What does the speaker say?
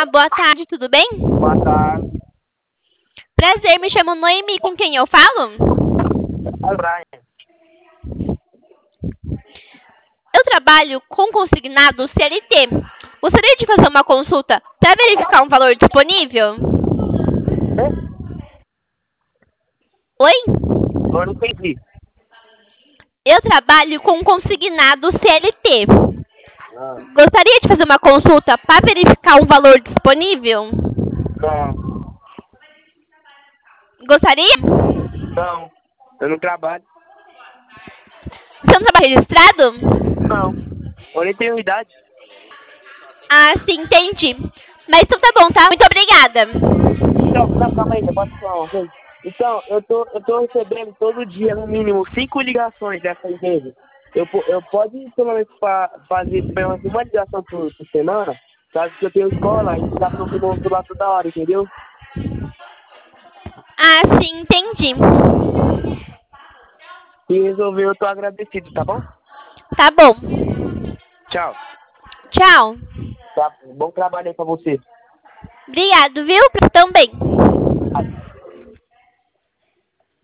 boa tarde, tudo bem? Boa tarde. Prazer, me chamo Noemi, com quem eu falo? Brian. Eu trabalho com consignado CLT. Gostaria de fazer uma consulta para verificar um valor disponível? Oi? Eu não entendi. Eu trabalho com consignado CLT. Ah, Gostaria de fazer uma consulta para verificar um valor disponível? não, Gostaria? não. Eu não trabalho. Você não trabalha registrado? Não. Eu nem tenho idade. Ah, sim, entendi. Mas então tá bom, tá? Muito obrigada. Então, não, calma aí, eu posso falar uma coisa? Então, eu tô recebendo todo dia, no mínimo, 5 ligações dessa empresa. Eu pode, pelo menos, fazer pelo menos uma ligação por semana, caso que eu tenho escola, e ficar procurando lá toda hora, entendeu? Ah, sim, entendi. Se resolver, eu tô agradecido, tá bom? Tá bom. Tchau. Tchau. Tá, bom trabalho aí pra você. Obrigado, viu? Também.